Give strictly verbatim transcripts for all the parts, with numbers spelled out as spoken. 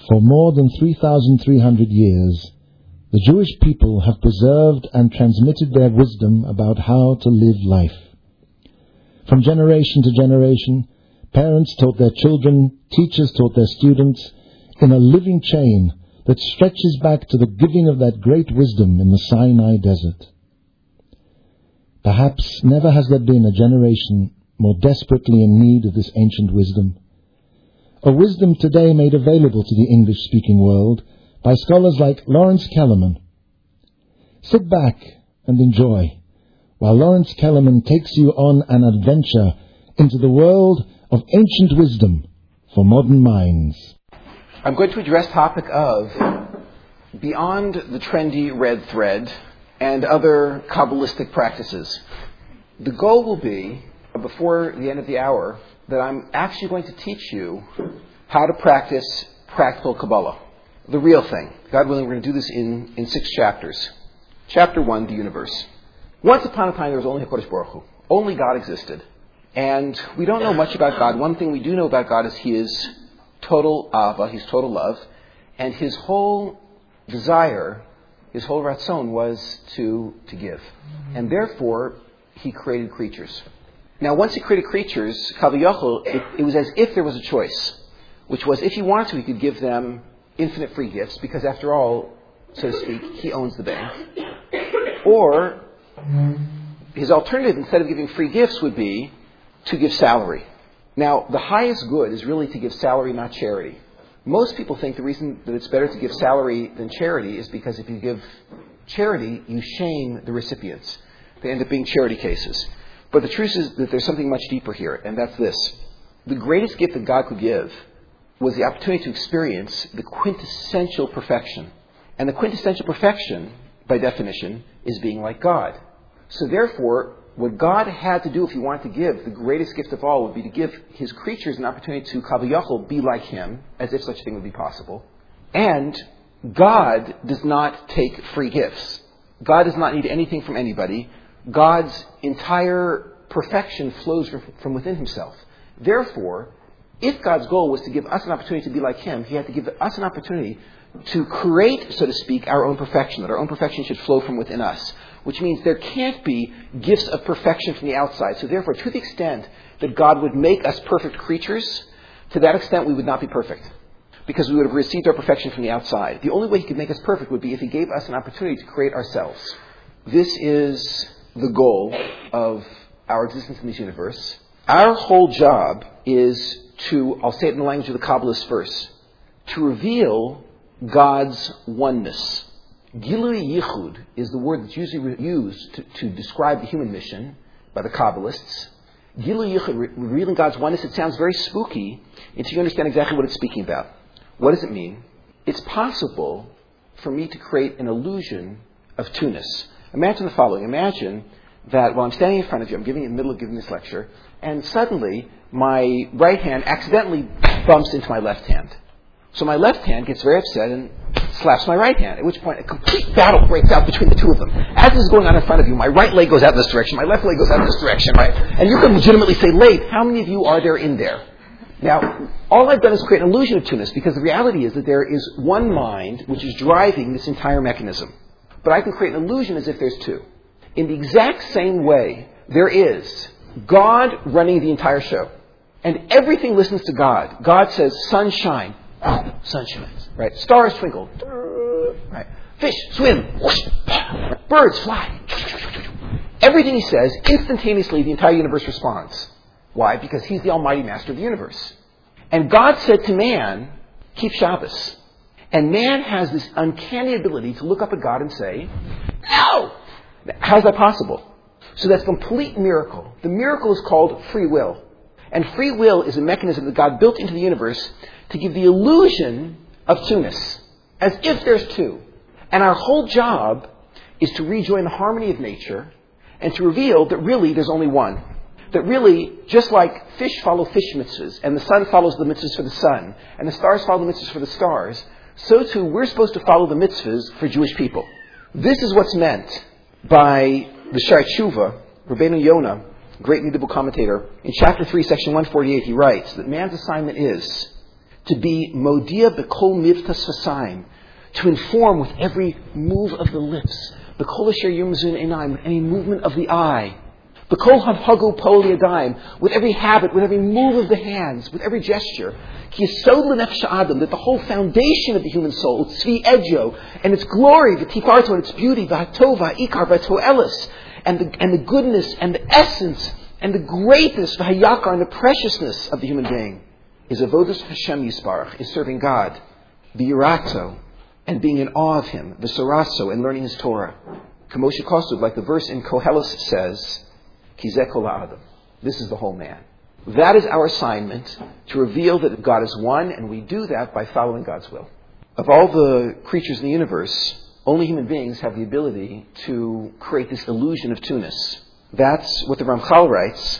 For more than three thousand three hundred years, the Jewish people have preserved and transmitted their wisdom about how to live life. From generation to generation, parents taught their children, teachers taught their students, in a living chain that stretches back to the giving of that great wisdom in the Sinai desert. Perhaps never has there been a generation more desperately in need of this ancient wisdom. A wisdom today made available to the English-speaking world by scholars like Lawrence Kellerman. Sit back and enjoy while Lawrence Kellerman takes you on an adventure into the world of ancient wisdom for modern minds. I'm going to address the topic of beyond the trendy red thread and other Kabbalistic practices. The goal will be, before the end of the hour, that I'm actually going to teach you how to practice practical Kabbalah. The real thing. God willing, we're going to do this in, in six chapters. Chapter one, the universe. Once upon a time, there was only HaKadosh Baruch Hu. Only God existed. And we don't know much about God. One thing we do know about God is He is total Ava, He's total love. And His whole desire, His whole ratzon was to, to give. And therefore, He created creatures. Now, once He created creatures, Kaviyachol, it, it was as if there was a choice, which was if He wanted to, He could give them infinite free gifts, because after all, so to speak, He owns the bank. Or His alternative, instead of giving free gifts, would be to give salary. Now, the highest good is really to give salary, not charity. Most people think the reason that it's better to give salary than charity is because if you give charity, you shame the recipients. They end up being charity cases. But the truth is that there's something much deeper here, and that's this. The greatest gift that God could give was the opportunity to experience the quintessential perfection. And the quintessential perfection, by definition, is being like God. So therefore, what God had to do if He wanted to give, the greatest gift of all, would be to give His creatures an opportunity to Kaviyachol, be like Him, as if such a thing would be possible. And God does not take free gifts. God does not need anything from anybody. God's entire perfection flows from, from within Himself. Therefore, if God's goal was to give us an opportunity to be like Him, He had to give us an opportunity to create, so to speak, our own perfection, that our own perfection should flow from within us, which means there can't be gifts of perfection from the outside. So therefore, to the extent that God would make us perfect creatures, to that extent we would not be perfect, because we would have received our perfection from the outside. The only way He could make us perfect would be if He gave us an opportunity to create ourselves. This is the goal of our existence in this universe. Our whole job is to, I'll say it in the language of the Kabbalists first, to reveal God's oneness. Gilui Yichud is the word that's usually used to, to describe the human mission by the Kabbalists. Gilui Yichud, re- revealing God's oneness, it sounds very spooky until you understand exactly what it's speaking about. What does it mean? It's possible for me to create an illusion of two-ness. Imagine the following. Imagine that while I'm standing in front of you, I'm giving in the middle of giving this lecture, and suddenly my right hand accidentally bumps into my left hand. So my left hand gets very upset and slaps my right hand, at which point a complete battle breaks out between the two of them. As this is going on in front of you, my right leg goes out in this direction, my left leg goes out in this direction, right? And you can legitimately say, Leif, how many of you are there in there? Now, all I've done is create an illusion of two-ness, because the reality is that there is one mind which is driving this entire mechanism. But I can create an illusion as if there's two. In the exact same way, there is God running the entire show. And everything listens to God. God says, sunshine. Sun shines. Right? Stars twinkle. Right? Fish swim. Birds fly. Everything He says, instantaneously the entire universe responds. Why? Because He's the Almighty Master of the universe. And God said to man, keep Shabbos. And man has this uncanny ability to look up at God and say, no! How's that possible? So that's a complete miracle. The miracle is called free will. And free will is a mechanism that God built into the universe to give the illusion of two-ness, as if there's two. And our whole job is to rejoin the harmony of nature and to reveal that really there's only one. That really, just like fish follow fish mitzvahs, and the sun follows the mitzvahs for the sun, and the stars follow the mitzvahs for the stars, so too we're supposed to follow the mitzvahs for Jewish people. This is what's meant by the Sha'ar Tshuva, Rabbeinu Yonah, great medieval commentator. In chapter three, section one forty-eight, he writes that man's assignment is to be modia b'kol mivta sfasayim, to inform with every move of the lips, b'kol asher yumzun einayim, with any movement of the eye, b'kol hanhagu pol yadayim, with every habit, with every move of the hands, with every gesture, ki yesod l'nefesh ha'adam, that the whole foundation of the human soul, tzvi edjo, and its glory, v'tifarto, and its beauty, v'hatova, ikar, v'toelis, and the and the goodness and the essence and the greatness, v'hayakar, and the preciousness of the human being, is avodas Hashem Yisbarach, is serving God, v'yirato, and being in awe of Him, v'soraso, and learning His Torah. Kamoshe Kosov, like the verse in Koheles says, ki zeh kol ha'adam. This is the whole man. That is our assignment, to reveal that God is one, and we do that by following God's will. Of all the creatures in the universe, only human beings have the ability to create this illusion of two-ness. That's what the Ramchal writes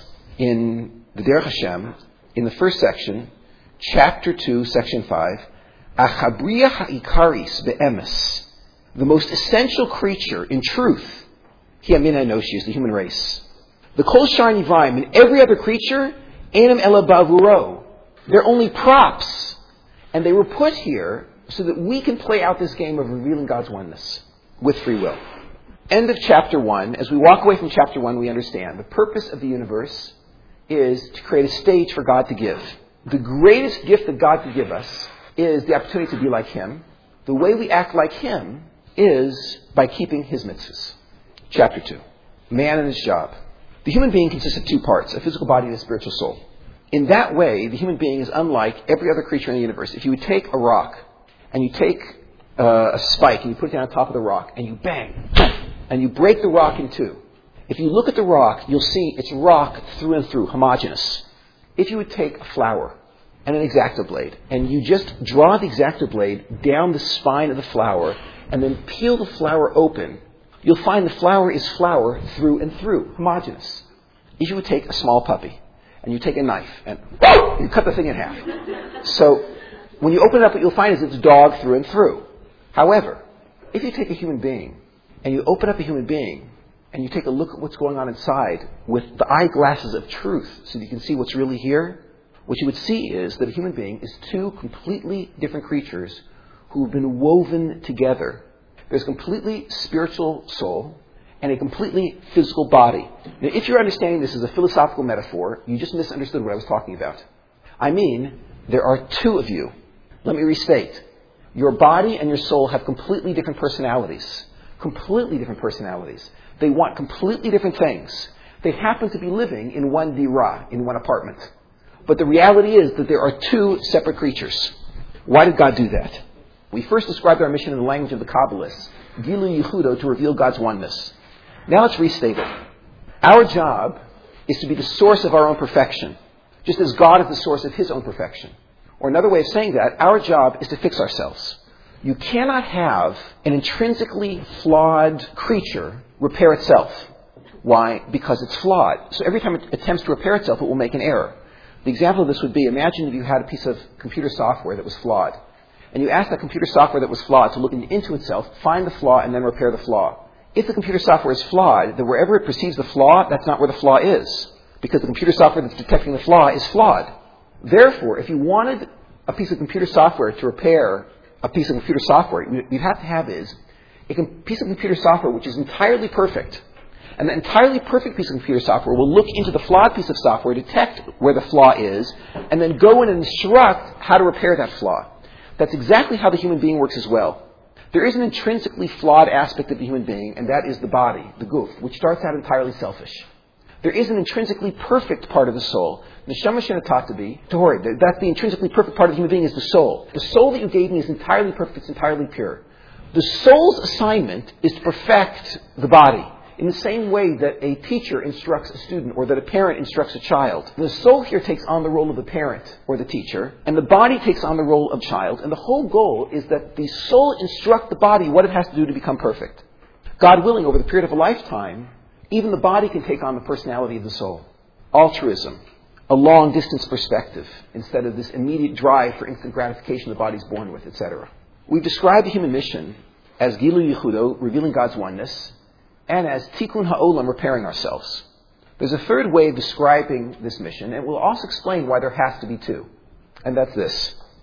in the Derech Hashem, in the first section, chapter two, section five, Achabriya ha'ikaris be'emes, the most essential creature in truth, hi amin ha'enoshi, is the human race. The kol shar nivraim, and every other creature, enam ela bavuro, they're only props, and they were put here so that we can play out this game of revealing God's oneness with free will. End of chapter one. As we walk away from chapter one, we understand the purpose of the universe is to create a stage for God to give. The greatest gift that God could give us is the opportunity to be like Him. The way we act like Him is by keeping His mitzvahs. Chapter two. Man and his job. The human being consists of two parts, a physical body and a spiritual soul. In that way, the human being is unlike every other creature in the universe. If you would take a rock, and you take uh, a spike and you put it down on top of the rock, and you bang, and you break the rock in two. If you look at the rock, you'll see it's rock through and through, homogeneous. If you would take a flower and an X-Acto blade, and you just draw the X-Acto blade down the spine of the flower, and then peel the flower open, you'll find the flower is flower through and through, homogeneous. If you would take a small puppy, and you take a knife, and you cut the thing in half. So, when you open it up, what you'll find is it's dog through and through. However, if you take a human being, and you open up a human being, and you take a look at what's going on inside with the eyeglasses of truth so that you can see what's really here, what you would see is that a human being is two completely different creatures who have been woven together. There's a completely spiritual soul and a completely physical body. Now, if you're understanding this as a philosophical metaphor, you just misunderstood what I was talking about. I mean, there are two of you. Let me restate. Your body and your soul have completely different personalities. Completely different personalities. They want completely different things. They happen to be living in one dira, in one apartment. But the reality is that there are two separate creatures. Why did God do that? We first described our mission in the language of the Kabbalists, Gilu Yehudo, to reveal God's oneness. Now let's restate it. Our job is to be the source of our own perfection, just as God is the source of His own perfection. Or another way of saying that, our job is to fix ourselves. You cannot have an intrinsically flawed creature repair itself. Why? Because it's flawed. So every time it attempts to repair itself, it will make an error. The example of this would be, imagine if you had a piece of computer software that was flawed. And you asked that computer software that was flawed to look into itself, find the flaw, and then repair the flaw. If the computer software is flawed, then wherever it perceives the flaw, that's not where the flaw is. Because the computer software that's detecting the flaw is flawed. Therefore, if you wanted a piece of computer software to repair a piece of computer software, what you'd have to have is a piece of computer software which is entirely perfect. And that entirely perfect piece of computer software will look into the flawed piece of software, detect where the flaw is, and then go in and instruct how to repair that flaw. That's exactly how the human being works as well. There is an intrinsically flawed aspect of the human being, and that is the body, the guf, which starts out entirely selfish. There is an intrinsically perfect part of the soul. Neshama shenatatabi, Tori, that's the intrinsically perfect part of the human being is the soul. The soul that you gave me is entirely perfect, it's entirely pure. The soul's assignment is to perfect the body. In the same way that a teacher instructs a student or that a parent instructs a child. The soul here takes on the role of the parent or the teacher, and the body takes on the role of child, and the whole goal is that the soul instruct the body what it has to do to become perfect. God willing, over the period of a lifetime, even the body can take on the personality of the soul. Altruism, a long-distance perspective, instead of this immediate drive for instant gratification the body's born with, et cetera. We've described the human mission as Gilu Yehudo, revealing God's oneness, and as Tikkun Ha'olam, repairing ourselves. There's a third way of describing this mission, and we'll also explain why there has to be two. And that's this.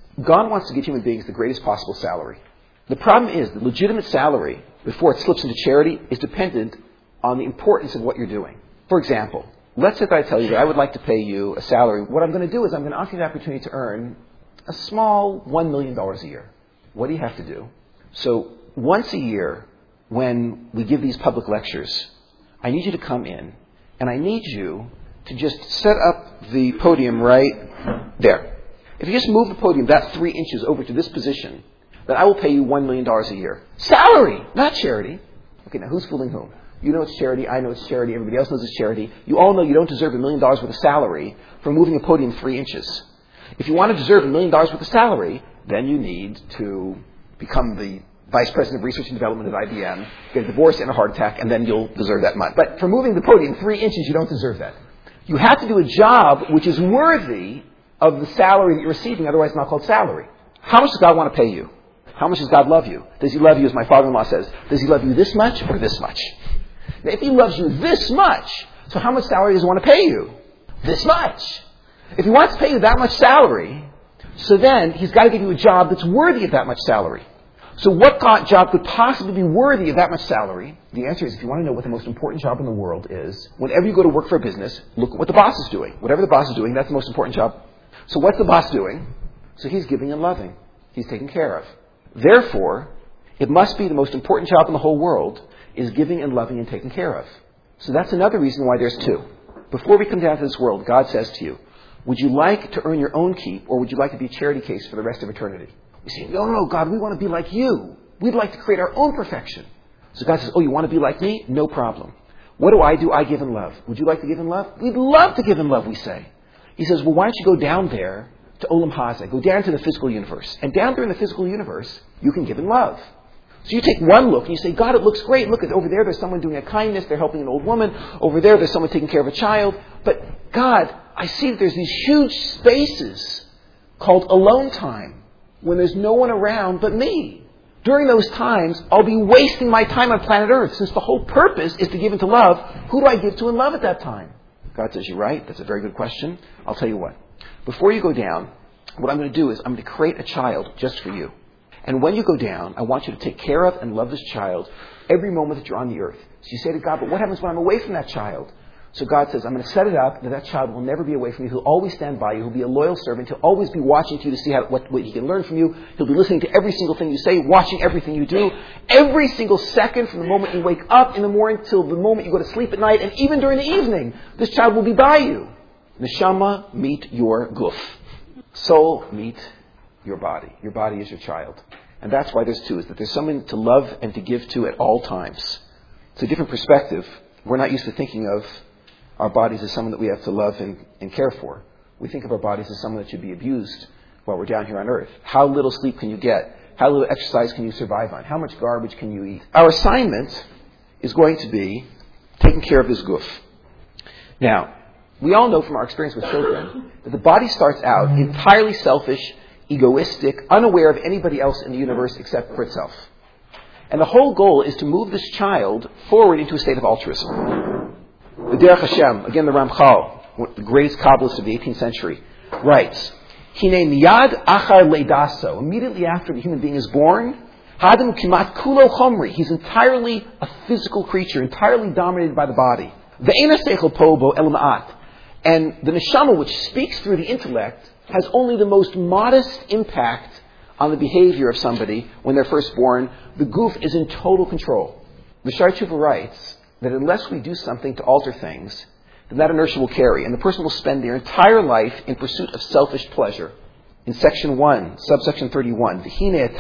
God wants to give human beings the greatest possible salary. The problem is that legitimate salary, before it slips into charity, is dependent on the importance of what you're doing. For example, let's say that I tell you that I would like to pay you a salary. What I'm going to do is I'm going to offer you the opportunity to earn a small one million dollars a year. What do you have to do? So once a year, when we give these public lectures, I need you to come in, and I need you to just set up the podium right there. If you just move the podium that three inches over to this position, then I will pay you one million dollars a year. Salary, not charity. Okay, now who's fooling whom? You know it's charity, I know it's charity, everybody else knows it's charity. You all know you don't deserve a million dollars worth of salary for moving a podium three inches. If you want to deserve a million dollars worth of salary, then you need to become the Vice President of Research and Development at I B M, get a divorce and a heart attack, and then you'll deserve that much. But for moving the podium three inches, you don't deserve that. You have to do a job which is worthy of the salary that you're receiving, otherwise it's not called salary. How much does God want to pay you? How much does God love you? Does he love you, as my father-in-law says, does he love you this much or this much? Now, if he loves you this much, so how much salary does he want to pay you? This much. If he wants to pay you that much salary, so then he's got to give you a job that's worthy of that much salary. So what job could possibly be worthy of that much salary? The answer is, if you want to know what the most important job in the world is, whenever you go to work for a business, look at what the boss is doing. Whatever the boss is doing, that's the most important job. So what's the boss doing? So he's giving and loving. He's taken care of. Therefore, it must be the most important job in the whole world is giving and loving and taking care of. So that's another reason why there's two. Before we come down to this world, God says to you, would you like to earn your own keep, or would you like to be a charity case for the rest of eternity? You say, no, no, God, we want to be like you. We'd like to create our own perfection. So God says, oh, you want to be like me? No problem. What do I do? I give in love. Would you like to give in love? We'd love to give in love, we say. He says, well, why don't you go down there to Olam Hazeh, go down to the physical universe. And down there in the physical universe, you can give in love. So you take one look and you say, God, it looks great. Look, over there, there's someone doing a kindness. They're helping an old woman. Over there, there's someone taking care of a child. But God, I see that there's these huge spaces called alone time when there's no one around but me. During those times, I'll be wasting my time on planet Earth since the whole purpose is to give into love. Who do I give to in love at that time? God says, you're right. That's a very good question. I'll tell you what. Before you go down, what I'm going to do is I'm going to create a child just for you. And when you go down, I want you to take care of and love this child every moment that you're on the earth. So you say to God, but what happens when I'm away from that child? So God says, I'm going to set it up that that child will never be away from you. He'll always stand by you. He'll be a loyal servant. He'll always be watching to you to see how, what, what he can learn from you. He'll be listening to every single thing you say, watching everything you do. Every single second from the moment you wake up in the morning till the moment you go to sleep at night, and even during the evening, this child will be by you. Neshama, meet your guf. Soul, meet your body. Your body is your child. And that's why there's two, is that there's someone to love and to give to at all times. It's a different perspective. We're not used to thinking of our bodies as someone that we have to love and, and care for. We think of our bodies as someone that should be abused while we're down here on earth. How little sleep can you get? How little exercise can you survive on? How much garbage can you eat? Our assignment is going to be taking care of this guf. Now, we all know from our experience with children that the body starts out entirely selfish, egoistic, unaware of anybody else in the universe except for itself. And the whole goal is to move this child forward into a state of altruism. The Derech Hashem, again the Ramchal, the greatest Kabbalist of the eighteenth century, writes, Hine miyad achar leidaso, immediately after the human being is born, Hadam kimat kulo chomri, he's entirely a physical creature, entirely dominated by the body. Ve'ena seichel pobo el ma'at. And the neshama, which speaks through the intellect, has only the most modest impact on the behavior of somebody when they're first born. The guf is in total control. The Shar Tshuva writes that unless we do something to alter things, then that inertia will carry, and the person will spend their entire life in pursuit of selfish pleasure. In section one, subsection thirty-one, the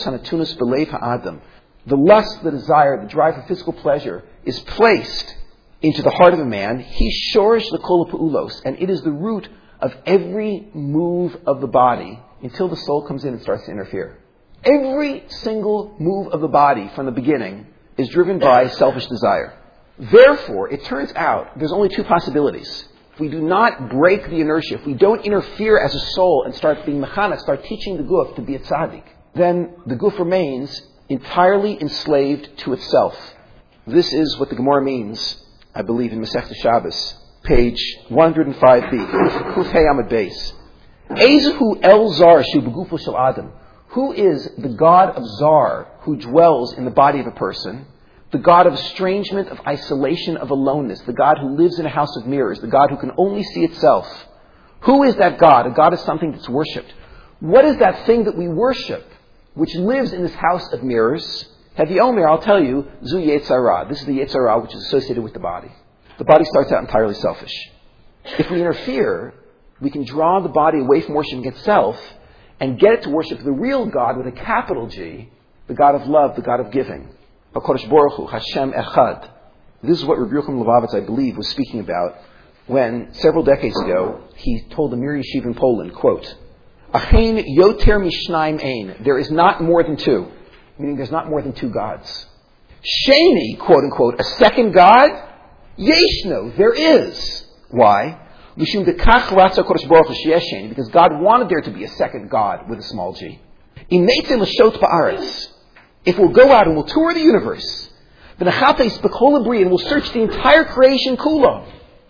lust, the desire, the drive for physical pleasure is placed into the heart of a man, he shorish l'kol ha'pu'ulos, and it is the root of every move of the body until the soul comes in and starts to interfere. Every single move of the body from the beginning is driven by selfish desire. Therefore, it turns out there's only two possibilities. If we do not break the inertia, if we don't interfere as a soul and start being mechanech, start teaching the guf to be a tzaddik, then the guf remains entirely enslaved to itself. This is what the Gemara means, I believe, in Masechta Shabbos, page one hundred five b, Kuf Hey Amud Beis. Ezehu El Zar Shu Begufo Shel Adam. Who is the God of Zar who dwells in the body of a person? The God of estrangement, of isolation, of aloneness. The God who lives in a house of mirrors. The God who can only see itself. Who is that God? A God is something that's worshipped. What is that thing that we worship, which lives in this house of mirrors? Hevi Omer, I'll tell you, Zu Yetzirah. This is the Yetzirah which is associated with the body. The body starts out entirely selfish. If we interfere, we can draw the body away from worshiping itself and get it to worship the real God with a capital G, the God of love, the God of giving. HaKadosh Baruch Hu, Hashem Echad. This is what Rabbi Yochanan Lubavitch, I believe, was speaking about when, several decades ago, he told the Mir Yeshiva in Poland, quote, Achein yoter mishnaim ein. There is not more than two. Meaning there's not more than two gods. Sheni, quote unquote, a second God? Yeshno, there is. Why? Because God wanted there to be a second God with a small g. If we'll go out and we'll tour the universe, and we'll search the entire creation kula,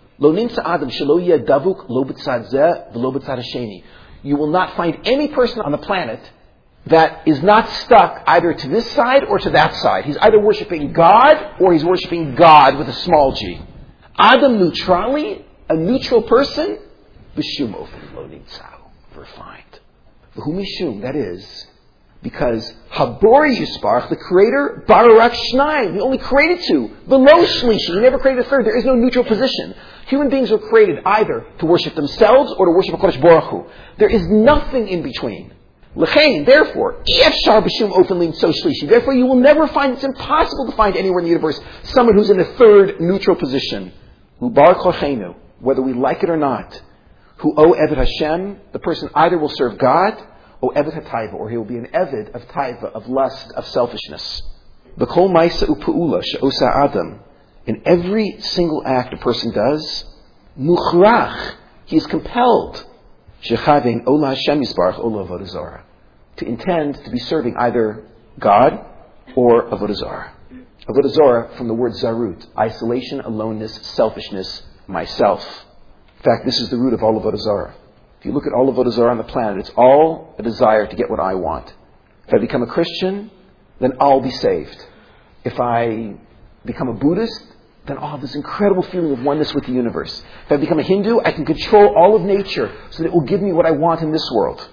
you will not find any person on the planet that is not stuck either to this side or to that side. He's either worshiping God or he's worshiping God with a small g. Adam neutrali, a neutral person, b'shum ofen lo nimtzau, refined. V'hu mishum, that is, because Habori Yisparach, the creator, Baruch Shnayim, he only created two. V'lo shlishi, he never created a third. There is no neutral position. Human beings were created either to worship themselves or to worship HaKadosh Baruch Hu. There is nothing in between. L'chein, therefore, Efshar b'shum ofen limtzo shlishi. Therefore, you will never find, it's impossible to find anywhere in the universe someone who's in a third neutral position. U'bar kochenu, whether we like it or not, who o Eved Hashem, the person either will serve God, o Eved HaTaiva, or he will be an Eved of Taiva, of lust, of selfishness. B'kol ma'isa u'pu'ula she'osa Adam, in every single act a person does, muchrach, he is compelled, shechavein ola Hashem yisbarach ola avodah zarah, to intend to be serving either God or avodah zarah. Avodah zarah from the word zarut, isolation, aloneness, selfishness, myself. In fact, this is the root of all avodah zarah. If you look at all avodah zarah on the planet, it's all a desire to get what I want. If I become a Christian, then I'll be saved. If I become a Buddhist, then I'll have this incredible feeling of oneness with the universe. If I become a Hindu, I can control all of nature so that it will give me what I want in this world.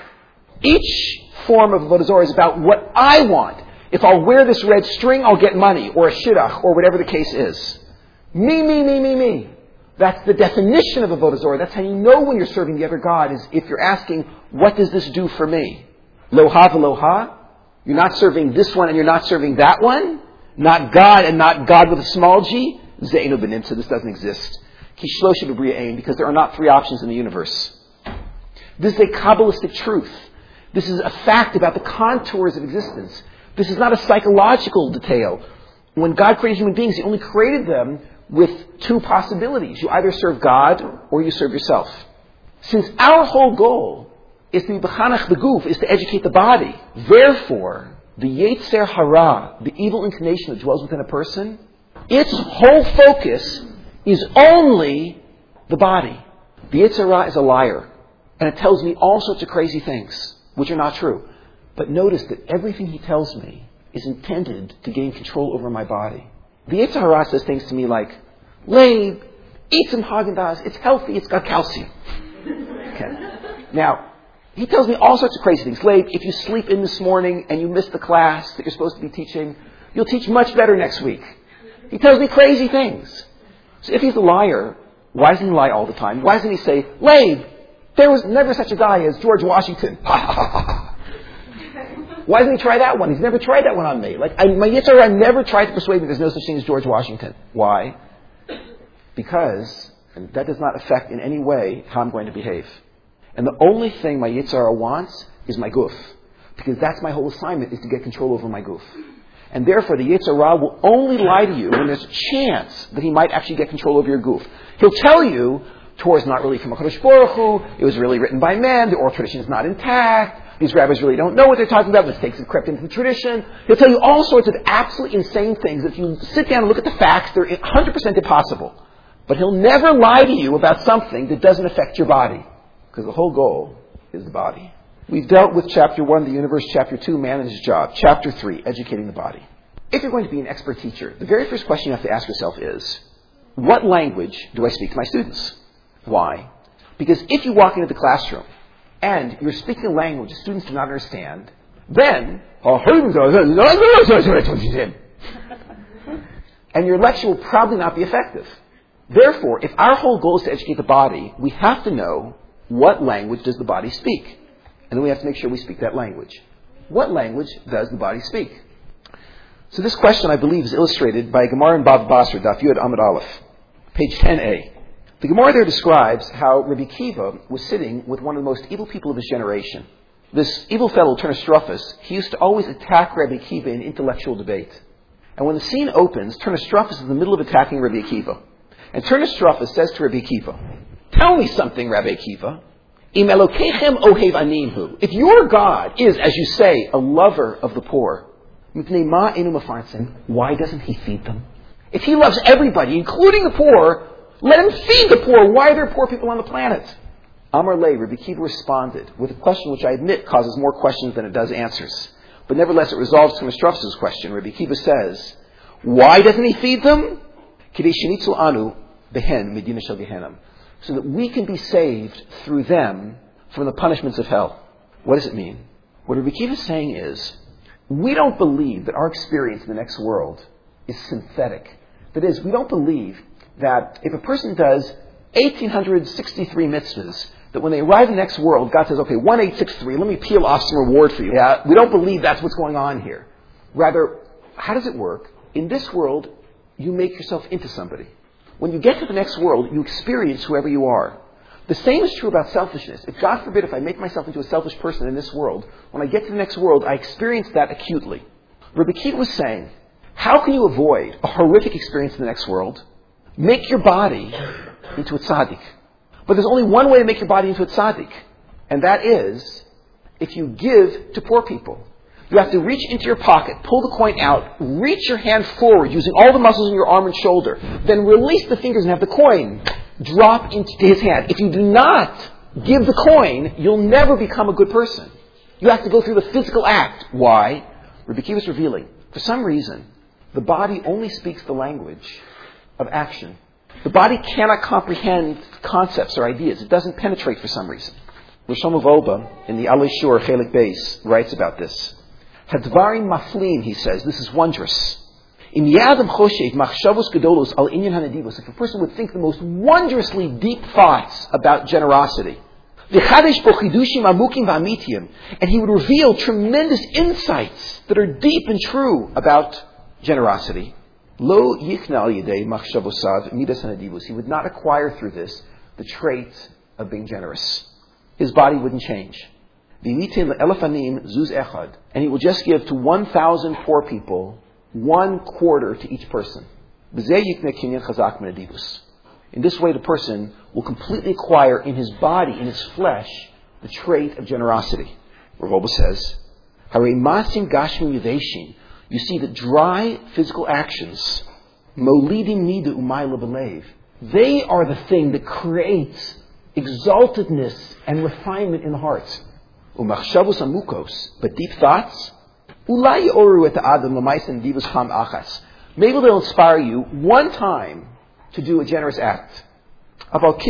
Each form of avodah zarah is about what I want. If I'll wear this red string, I'll get money, or a shidduch, or whatever the case is. Me, me, me, me, me. That's the definition of avodah zarah. That's how you know when you're serving the other God, is if you're asking, what does this do for me? Loha v'loha. You're not serving this one and you're not serving that one. Not God and not God with a small g. Ze'enu b'nimtza. This doesn't exist. Ki shlosha b'briya ein, because there are not three options in the universe. This is a Kabbalistic truth. This is a fact about the contours of existence. This is not a psychological detail. When God created human beings, He only created them with two possibilities. You either serve God or you serve yourself. Since our whole goal is to be b'chanach b'guf, is to educate the body, therefore, the Yetzer Hara, the evil inclination that dwells within a person, its whole focus is only the body. The Yetzer Hara is a liar, and it tells me all sorts of crazy things, which are not true. But notice that everything he tells me is intended to gain control over my body. The Yetzer Hara says things to me like, Leib, eat some Haagen-Dazs, it's healthy, it's got calcium. Okay. Now, he tells me all sorts of crazy things. Leib, if you sleep in this morning and you miss the class that you're supposed to be teaching, you'll teach much better next week. He tells me crazy things. So if he's a liar, why doesn't he lie all the time? Why doesn't he say, Leib, there was never such a guy as George Washington. Why doesn't he try that one? He's never tried that one on me. Like I, my Yetzer Hara never tried to persuade me there's no such thing as George Washington. Why? Because, and that does not affect in any way how I'm going to behave. And the only thing my Yetzer Hara wants is my guf. Because that's my whole assignment, is to get control over my guf. And therefore the Yetzer Hara will only lie to you when there's a chance that he might actually get control over your guf. He'll tell you, Torah is not really from HaKadosh Baruch Hu, it was really written by men, the oral tradition is not intact, these rabbis really don't know what they're talking about, mistakes have crept into the tradition. He'll tell you all sorts of absolutely insane things. If you sit down and look at the facts, they're one hundred percent impossible. But he'll never lie to you about something that doesn't affect your body. Because the whole goal is the body. We've dealt with chapter one, the universe, chapter two, man and his job, chapter three, educating the body. If you're going to be an expert teacher, the very first question you have to ask yourself is, what language do I speak to my students? Why? Because if you walk into the classroom and you're speaking a language the students do not understand, then and your lecture will probably not be effective. Therefore, if our whole goal is to educate the body, we have to know what language does the body speak. And then we have to make sure we speak that language. What language does the body speak? So this question, I believe, is illustrated by Gemara in Bava Basra, Daf Yud Amud Aleph, page ten a. The Gemara there describes how Rabbi Kiva was sitting with one of the most evil people of his generation. This evil fellow, Turnustrophus, he used to always attack Rabbi Kiva in intellectual debate. And when the scene opens, Turnustrophus is in the middle of attacking Rabbi Kiva. And Turnustrophus says to Rabbi Kiva, "Tell me something, Rabbi Kiva. Im Elokechem ohev anim hu. If your God is, as you say, a lover of the poor, why doesn't he feed them? If he loves everybody, including the poor, let him feed the poor. Why are there poor people on the planet?" Amar Lei, Rabbi Kiva responded with a question which I admit causes more questions than it does answers. But nevertheless, it resolves Turnustrophus' question. Rabbi Kiva says, why doesn't he feed them? So that we can be saved through them from the punishments of hell. What does it mean? What Rabbi Kiva is saying is, we don't believe that our experience in the next world is synthetic. That is, we don't believe that if a person does one thousand eight hundred sixty-three mitzvahs, that when they arrive in the next world, God says, okay, one eight six three, let me peel off some reward for you. Yeah, we don't believe that's what's going on here. Rather, how does it work? In this world, you make yourself into somebody. When you get to the next world, you experience whoever you are. The same is true about selfishness. If, God forbid, if I make myself into a selfish person in this world, when I get to the next world, I experience that acutely. Rabbi Kiva was saying, how can you avoid a horrific experience in the next world? Make your body into a tzaddik. But there's only one way to make your body into a tzaddik, and that is if you give to poor people. You have to reach into your pocket, pull the coin out, reach your hand forward using all the muscles in your arm and shoulder, then release the fingers and have the coin drop into his hand. If you do not give the coin, you'll never become a good person. You have to go through the physical act. Why? Rabbi Kiva is revealing, for some reason, the body only speaks the language of action. The body cannot comprehend concepts or ideas. It doesn't penetrate for some reason. Rosh Wolbe, in the Alei Shur Chelik Beis, writes about this. Hadvarim maflim, he says, this is wondrous. If a person would think the most wondrously deep thoughts about generosity, and he would reveal tremendous insights that are deep and true about generosity, he would not acquire through this the trait of being generous. His body wouldn't change. And he will just give to one thousand poor people one quarter to each person. In this way, the person will completely acquire in his body, in his flesh, the trait of generosity. Rav Wolbe says, you see that dry physical actions, they are the thing that creates exaltedness and refinement in the heart. But deep thoughts, maybe they'll inspire you one time to do a generous act. But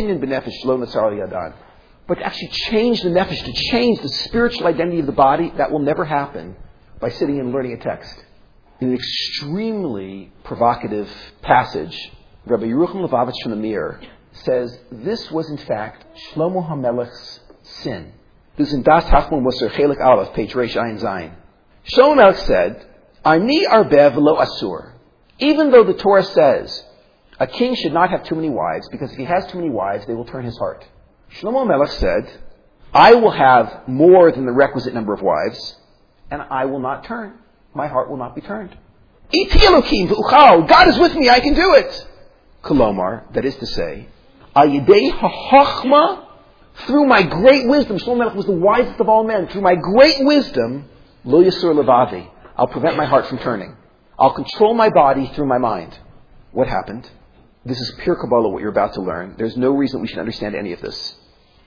to actually change the nefesh, to change the spiritual identity of the body, that will never happen by sitting and learning a text. In an extremely provocative passage, Rabbi Yerucham Levavitch from the Mir says this was in fact Shlomo HaMelech's sin. This is in Das Hachmon Musar Chelik Aleph, page Reish Ayin Zayin. Shlomo HaMelech said, Ani arbev lo asur. Even though the Torah says a king should not have too many wives, because if he has too many wives, they will turn his heart. Shlomo HaMelech said, I will have more than the requisite number of wives, and I will not turn. My heart will not be turned. Iti Elokim v'uchal. God is with me, I can do it. Kolomar, that is to say, Al yedei ha'chachma, through my great wisdom, Shlomo HaMelech was the wisest of all men, through my great wisdom, lo yasur levavi, I'll prevent my heart from turning. I'll control my body through my mind. What happened? This is pure Kabbalah, what you're about to learn. There's no reason we should understand any of this.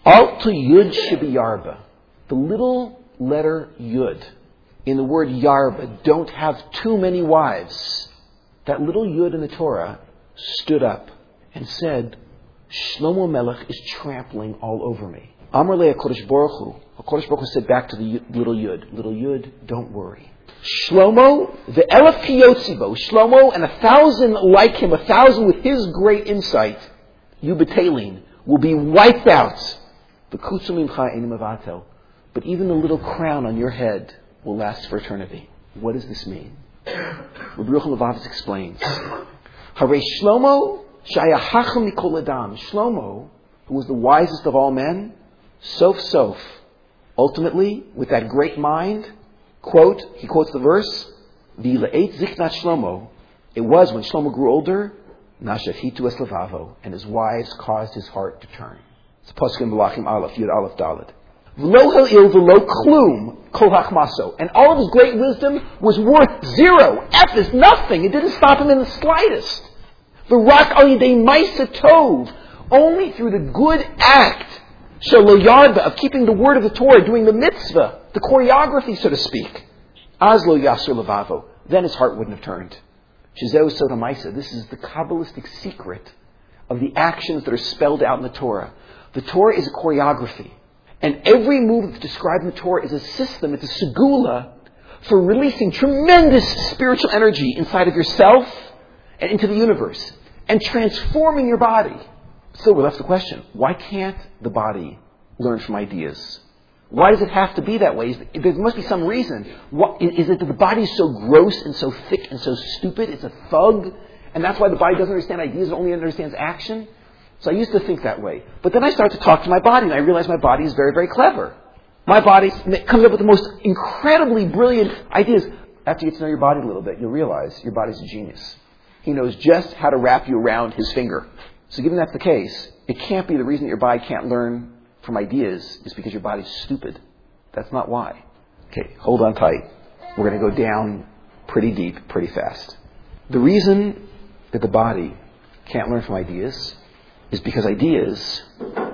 Al to Yud Shibi Yarba. The little letter Yud in the word Yarba, don't have too many wives. That little Yud in the Torah stood up and said, Shlomo Melech is trampling all over me. Amar le HaKadosh Baruch Hu. HaKadosh Baruch Hu said back to the little Yud, little Yud, don't worry. Shlomo, the Elef Kiyotzibo, Shlomo and a thousand like him, a thousand with his great insight, Yubetalin, will be wiped out. The Kutzum Imcha Enim Avatel. But even the little crown on your head will last for eternity. What does this mean? Rabbi Yochanan Levavitz explains. Harei Shlomo Shaya Hacham Mikol Adam. Shlomo, who was the wisest of all men, sof sof. Ultimately, with that great mind, quote, he quotes the verse, V'ila'et ziknat Shlomo. It was when Shlomo grew older, Nashafitu es levavo, and his wives caused his heart to turn. It's Pasuk in Malachim Aleph, Yud Aleph Dalet. V'lo ha'il v'lo klum kol hachmaso. And all of his great wisdom was worth zero. F is nothing. It didn't stop him in the slightest. V'rak al yidei ma'aseh tov. Only through the good act, shelo yarba, of keeping the word of the Torah, doing the mitzvah, the choreography, so to speak. Az lo yasur levavo. Then his heart wouldn't have turned. Shizeu sod ha'maaseh. This is the Kabbalistic secret of the actions that are spelled out in the Torah. The Torah is a choreography. And every move that's described in the Torah is a system, it's a segula for releasing tremendous spiritual energy inside of yourself and into the universe and transforming your body. So we're left the question, why can't the body learn from ideas? Why does it have to be that way? There must be some reason. What, is it that the body is so gross and so thick and so stupid? It's a thug, and that's why the body doesn't understand ideas, it only understands action? So I used to think that way. But then I started to talk to my body, and I realized my body is very, very clever. My body comes up with the most incredibly brilliant ideas. After you get to know your body a little bit, you'll realize your body's a genius. He knows just how to wrap you around his finger. So given that's the case, it can't be the reason that your body can't learn from ideas is because your body's stupid. That's not why. Okay, hold on tight. We're going to go down pretty deep, pretty fast. The reason that the body can't learn from ideas is because ideas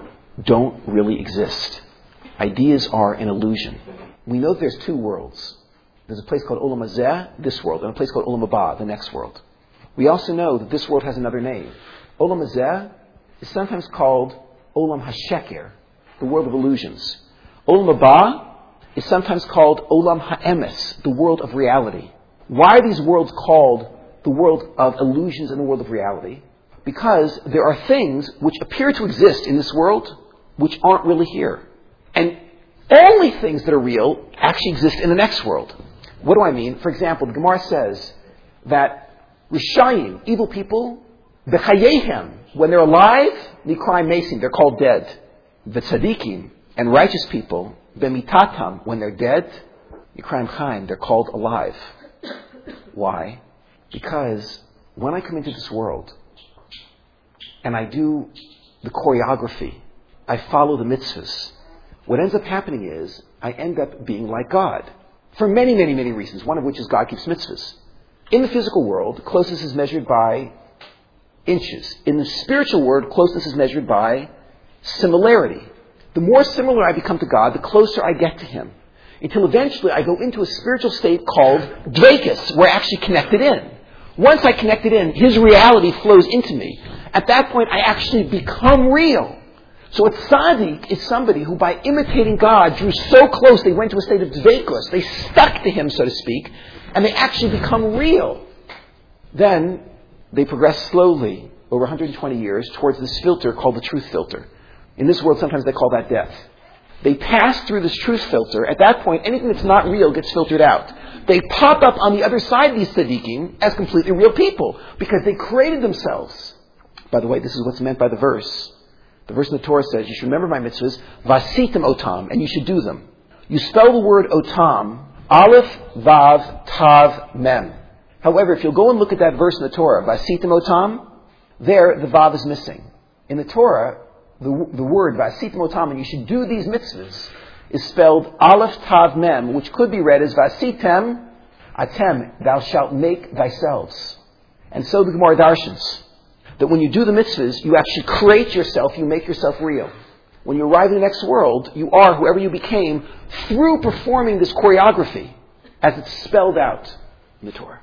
don't really exist. Ideas are an illusion. We know that there's two worlds. There's a place called Olam Hazeh, this world, and a place called Olam Haba, the next world. We also know that this world has another name. Olam Hazeh is sometimes called Olam HaSheker, the world of illusions. Olam Haba is sometimes called Olam HaEmes, the world of reality. Why are these worlds called the world of illusions and the world of reality? Because there are things which appear to exist in this world which aren't really here. And only things that are real actually exist in the next world. What do I mean? For example, the Gemara says that Rishayim, evil people, B'chayehem, when they're alive, Nikrai Mesim, they're called dead. V'tzadikim, and righteous people, B'mitatam, when they're dead, Nikrai Chaim, they're called alive. Why? Because when I come into this world, and I do the choreography, I follow the mitzvahs, what ends up happening is I end up being like God. For many, many, many reasons, one of which is God keeps mitzvahs. In the physical world, closeness is measured by inches. In the spiritual world, closeness is measured by similarity. The more similar I become to God, the closer I get to Him. Until eventually I go into a spiritual state called dveikus, where I actually connected in. Once I connected in, His reality flows into me. At that point, I actually become real. So a tzaddik is somebody who, by imitating God, drew so close they went to a state of dveikus. They stuck to Him, so to speak, and they actually become real. Then they progress slowly over one hundred twenty years towards this filter called the truth filter. In this world, sometimes they call that death. They pass through this truth filter. At that point, anything that's not real gets filtered out. They pop up on the other side of these tzaddikim as completely real people because they created themselves. By the way, this is what's meant by the verse. The verse in the Torah says, you should remember my mitzvahs, vasitim otam, and you should do them. You spell the word otam, aleph, vav, tav, mem. However, if you'll go and look at that verse in the Torah, vasitim otam, there the vav is missing. In the Torah, the, the word vasitim otam, and you should do these mitzvahs, is spelled aleph, tav, mem, which could be read as vasitem, atem, thou shalt make thyself. And so the Gemara darshans that when you do the mitzvahs, you actually create yourself, you make yourself real. when you arrive in the next world, you are whoever you became through performing this choreography as it's spelled out in the Torah.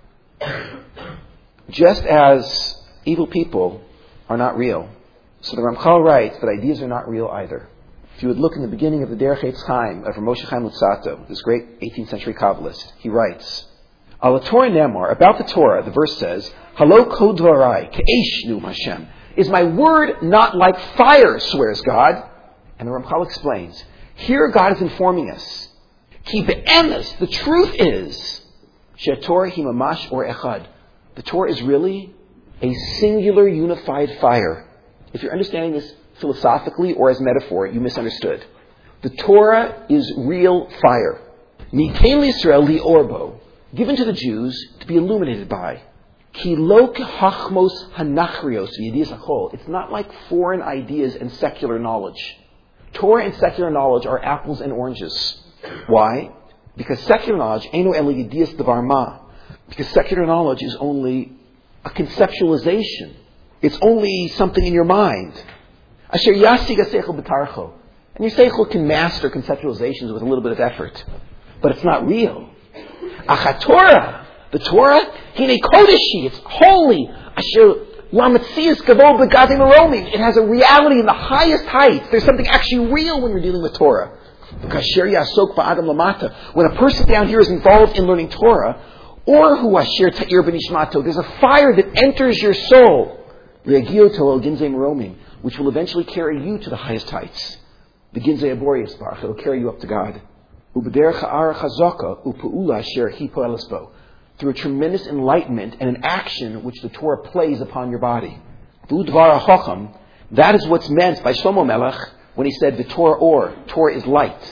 Just as evil people are not real, so the Ramchal writes that ideas are not real either. If you would look in the beginning of the Derech Eitz Chaim of Moshe Chaim Luzzatto, this great eighteenth century Kabbalist, he writes, Al Torah Nemar, about the Torah, the verse says, Halo kol dvarai ke'esh nu Hashem. Is my word not like fire, swears God? And the Ramchal explains, here God is informing us, Ki be'emes, the truth is, she'torah hi mamash or echad. The Torah is really a singular unified fire. If you're understanding this philosophically or as metaphor, you misunderstood. The Torah is real fire. Nitein l'Yisrael li'orbo, given to the Jews to be illuminated by. Ki lo kehachmos hanachrios v'yediyas hachol. It's not like foreign ideas and secular knowledge. Torah and secular knowledge are apples and oranges. Why? Because secular knowledge, eino elo yediyas davar ma. Because secular knowledge is only a conceptualization. It's only something in your mind. Asher yasig seichel b'tarcho. And your seichel can master conceptualizations with a little bit of effort. But it's not real. Achat Torah, the Torah, hine kodeshi, it's holy. Asher lametzias gavol begadim aromim. It has a reality in the highest heights. There's something actually real when you're dealing with Torah. Kasher yasok ba'adam lamata. When a person down here is involved in learning Torah, or hu asher ta'ir b'nishmato, there's a fire that enters your soul, reagioto el ginzei maromim, which will eventually carry you to the highest heights. The ginzei aborius barach, it will carry you up to God. Ubederech ha'ara chazaka u'pu'ula asher hi po'eles bo, through a tremendous enlightenment and an action which the Torah plays upon your body. V'udvar ha'chocham, that is what's meant by Shlomo Melech when he said the Torah or, Torah is light.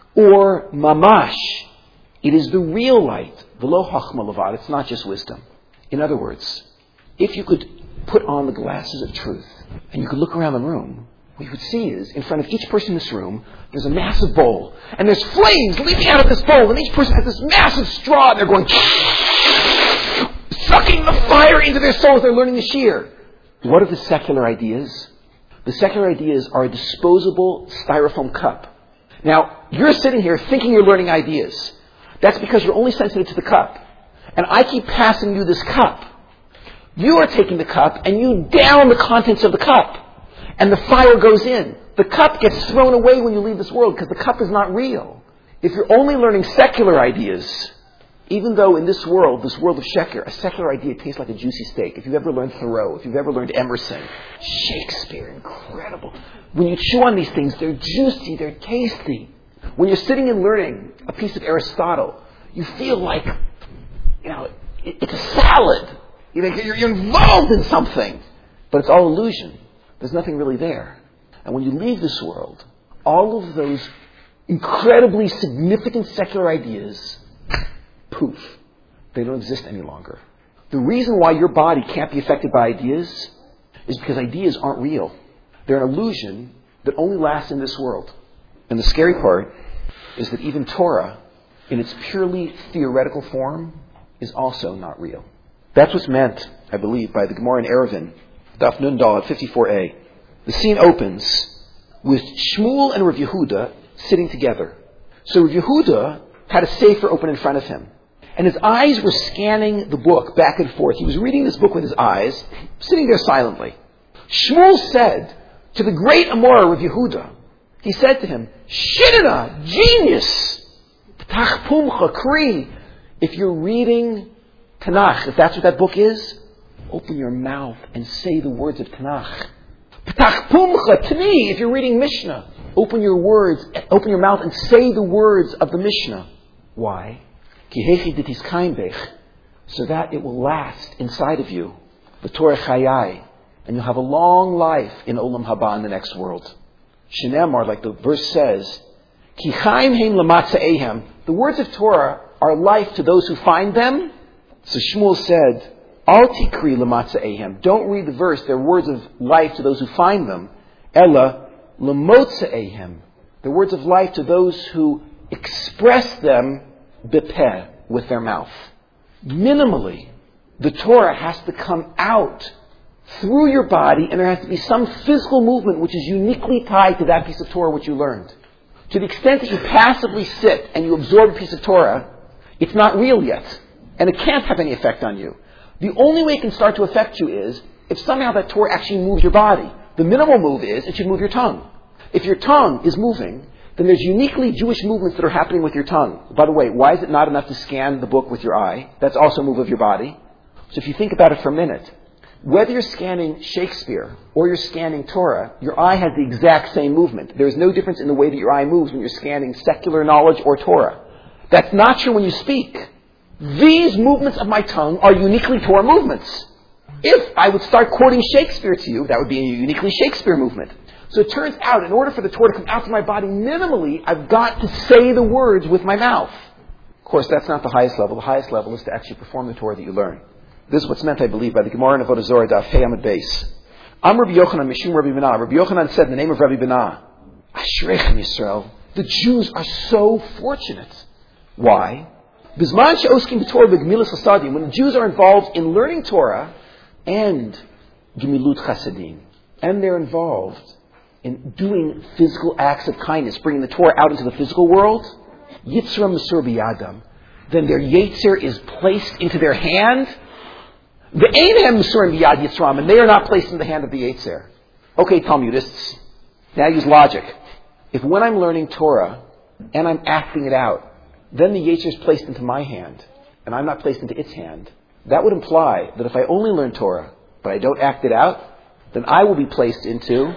Or mamash, it is the real light. V'lo hachma levad, it's not just wisdom. In other words, if you could put on the glasses of truth and you could look around the room, what you would see is, in front of each person in this room, there's a massive bowl. And there's flames leaping out of this bowl. And each person has this massive straw. And they're going, sucking the fire into their souls. They're learning the shear. What are the secular ideas? The secular ideas are a disposable styrofoam cup. Now, you're sitting here thinking you're learning ideas. That's because you're only sensitive to the cup. And I keep passing you this cup. You are taking the cup and you down the contents of the cup. And the fire goes in. The cup gets thrown away when you leave this world because the cup is not real. If you're only learning secular ideas, even though in this world, this world of Sheker, a secular idea tastes like a juicy steak. If you've ever learned Thoreau, if you've ever learned Emerson, Shakespeare, incredible. When you chew on these things, they're juicy, they're tasty. When you're sitting and learning a piece of Aristotle, you feel like, you know, it's a salad. You're involved in something. But it's all illusion. There's nothing really there. And when you leave this world, all of those incredibly significant secular ideas, poof, they don't exist any longer. The reason why your body can't be affected by ideas is because ideas aren't real. They're an illusion that only lasts in this world. And the scary part is that even Torah, in its purely theoretical form, is also not real. That's what's meant, I believe, by the Gemara in Eruvin, Daf Nun Daled fifty-four a. The scene opens with Shmuel and Rav Yehuda sitting together. So Rav Yehuda had a sefer open in front of him. And his eyes were scanning the book back and forth. He was reading this book with his eyes, sitting there silently. Shmuel said to the great Amora Rav Yehuda, he said to him, Shidana, genius! P'tach pumcha, kri. If you're reading Tanakh, if that's what that book is, open your mouth and say the words of Tanakh. P'tach pumcha, tani, if you're reading Mishnah, open your words, open your mouth and say the words of the Mishnah. Why? Ki hechi ditis kaim bech, so that it will last inside of you. The Torah chayai, and you'll have a long life in Olam Haba, in the next world. Shenemar, like the verse says, Ki chaim heim lamatza'ehem. The words of Torah are life to those who find them. So Shmuel said, Al tikri lamatza'ehem. Don't read the verse. They're words of life to those who find them. Ella lamotza'ehem. They're words of life to those who express them bepeh, with their mouth. Minimally, the Torah has to come out through your body, and there has to be some physical movement which is uniquely tied to that piece of Torah which you learned. To the extent that you passively sit and you absorb a piece of Torah, it's not real yet, and it can't have any effect on you. The only way it can start to affect you is if somehow that Torah actually moves your body. The minimal move is it should move your tongue. If your tongue is moving, then there's uniquely Jewish movements that are happening with your tongue. By the way, why is it not enough to scan the book with your eye? That's also a move of your body. So if you think about it for a minute, whether you're scanning Shakespeare or you're scanning Torah, your eye has the exact same movement. There's no difference in the way that your eye moves when you're scanning secular knowledge or Torah. That's not true when you speak. These movements of my tongue are uniquely Torah movements. If I would start quoting Shakespeare to you, that would be a uniquely Shakespeare movement. So it turns out, in order for the Torah to come out to my body, minimally, I've got to say the words with my mouth. Of course, that's not the highest level. The highest level is to actually perform the Torah that you learn. This is what's meant, I believe, by the Gemara in Avodah Zorah, Daf Hey Amud Beis. Am Rabbi Yochanan, Mishum Rabbi Benah. Rabbi Yochanan said in the name of Rabbi Benah, Ashreichem Yisrael. The Jews are so fortunate. Why? Bizman she'oskim b'Torah b'gemilas chasadim. When the Jews are involved in learning Torah and gemilut chasadim, and they're involved in doing physical acts of kindness, bringing the Torah out into the physical world, Yitzra Masur b'yadam, then their Yetzer is placed into their hand. The Einhem Masur b'yad Yitzram, and they are not placed in the hand of the Yetzer. Okay, Talmudists, now use logic. If when I'm learning Torah and I'm acting it out, then the Yetzer is placed into my hand, and I'm not placed into its hand, that would imply that if I only learn Torah, but I don't act it out, then I will be placed into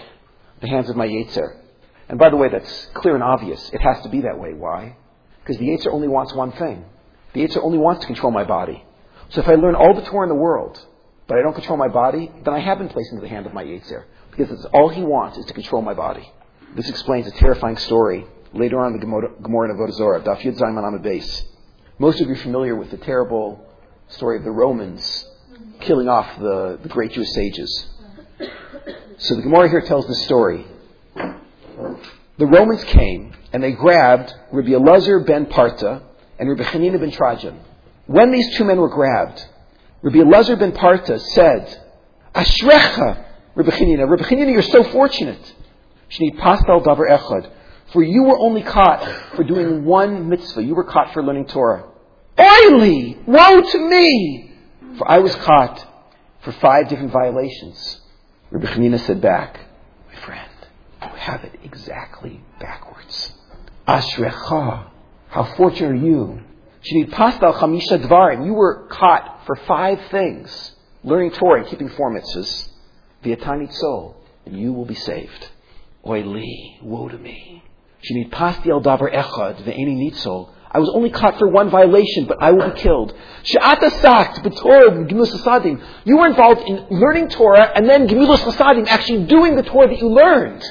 the hands of my Yetzer. And by the way, that's clear and obvious. It has to be that way. Why? Because the Yetzer only wants one thing. The Yetzer only wants to control my body. So if I learn all the Torah in the world, but I don't control my body, then I have been placed into the hand of my Yetzer. Because it's all he wants is to control my body. This explains a terrifying story later on in the Gemara in Avodah Zorah, Daf Yud Zayin Amud Beis. Most of you are familiar with the terrible story of the Romans killing off the, the great Jewish sages. So the Gemara here tells this story. The Romans came and they grabbed Rabbi Elazar ben Parta and Rabbi Chanina ben Trajan. When these two men were grabbed, Rabbi Elazar ben Parta said, Ashrecha, Rabbi Chanina, Rabbi Chanina, you're so fortunate. Shnei pastal davar echad. For you were only caught for doing one mitzvah. You were caught for learning Torah. Oily! Woe to me! For I was caught for five different violations. Rabbi Chanina said back, my friend, you have it exactly backwards. Ashrecha, how fortunate are you? Shnei pastal chamisha dvarim. You were caught for five things. Learning Torah and keeping four mitzvahs. V'yatani tzol. And you will be saved. Oily! Woe to me. Shnei pasti al davar echad ve'eni nitzol. I was only caught for one violation, but I will be killed. She'ata sakt b'Torah b'gemilas chasadim. You were involved in learning Torah and then gemilas chasadim, actually doing the Torah that you learned.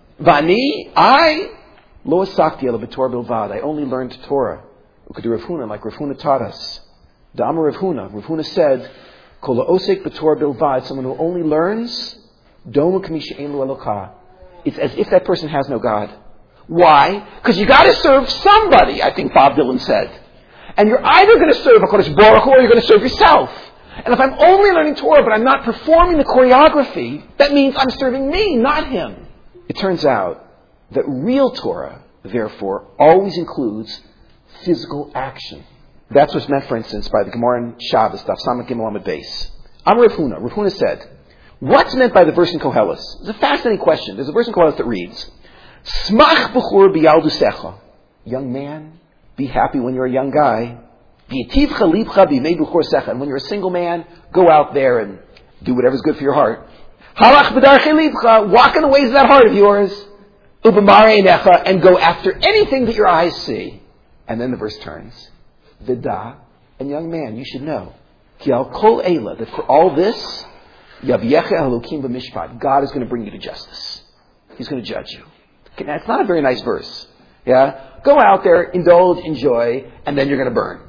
Vani, I lo asakti ela b'Torah bilvad. I only learned Torah. Ukadu Rav Huna, like Rav Huna taught us. Da'amar Rav Huna. Rav Huna said, Kol ha'osek b'Torah bilvad. Someone who only learns, domu k'mi she'ein lo elokah. It's as if that person has no God. Why? Because you got to serve somebody, I think Bob Dylan said. And you're either going to serve HaKadosh Baruch Hu or you're going to serve yourself. And if I'm only learning Torah but I'm not performing the choreography, that means I'm serving me, not him. It turns out that real Torah, therefore, always includes physical action. That's what's meant, for instance, by the Gemara in Shabbos, Daf Samach Gimel Amud Beis. Am Rav Huna. Rav Huna said, what's meant by the verse in Koheles? It's a fascinating question. There's a verse in Koheles that reads, Smach b'chur b'yaldusecha. Young man, be happy when you're a young guy. V'yetivcha libcha b'mei b'chur secha. And when you're a single man, go out there and do whatever's good for your heart. Halach b'darchei libcha. Walk in the ways of that heart of yours. U'b'marei einecha. And go after anything that your eyes see. And then the verse turns. V'da. And young man, you should know. Ki al kol eila. That for all this, Yavyecha Elokim b'mishpat. God is going to bring you to justice. He's going to judge you. Okay, now, it's not a very nice verse. Yeah? Go out there, indulge, enjoy, and then you're going to burn.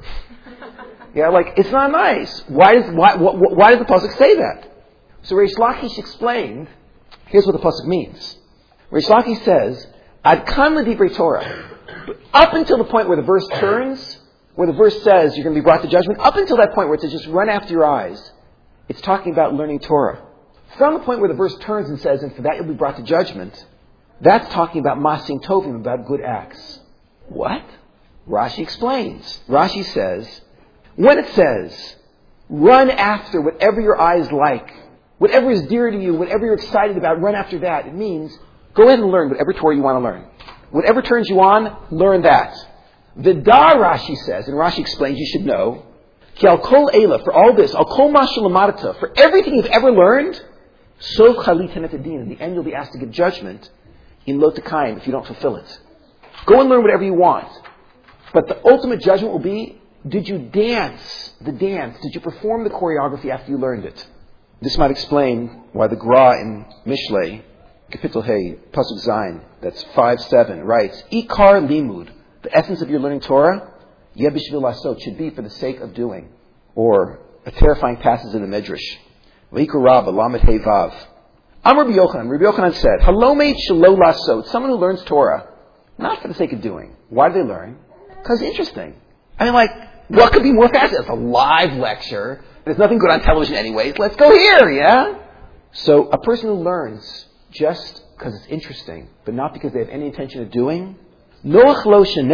Yeah, like, it's not nice. Why does, why, why, why does the Pasuk say that? So Reish Lakish explained, here's what the Pasuk means. Reish Lakish says, Ad kan l'divrei Torah. Up until the point where the verse turns, where the verse says you're going to be brought to judgment, up until that point where it says just run after your eyes, It's talking about learning Torah. From the point where the verse turns and says, and for that you'll be brought to judgment, that's talking about masim tovim, about good acts. What? Rashi explains. Rashi says, when it says, run after whatever your eyes like, whatever is dear to you, whatever you're excited about, run after that. It means, go ahead and learn whatever Torah you want to learn. Whatever turns you on, learn that. V'da, Rashi says, and Rashi explains, you should know, ki al kol eila, for all this, al kol mashu lamadata, for everything you've ever learned, so chalitin et adin, in the end you'll be asked to give judgment in lo tekayim if you don't fulfill it. Go and learn whatever you want. But the ultimate judgment will be, did you dance the dance? Did you perform the choreography after you learned it? This might explain why the Gra in Mishlei, Kapitel Hey, Pasuk Zayin, that's five seven, writes, Ikar limud, the essence of your learning Torah, yeh b'shvil lasot, should be for the sake of doing. Or a terrifying passage in the Medrash. V'ikar Rabba, Lamed Hey Vav. Amar Rabbi Yochanan, Rabbi Yochanan said, Halomeit shelo lasot, someone who learns Torah, not for the sake of doing. Why do they learn? Because it's interesting. I mean, like, what could be more fascinating? It's a live lecture. There's nothing good on television anyways. Let's go here, yeah? So a person who learns just because it's interesting, but not because they have any intention of doing, it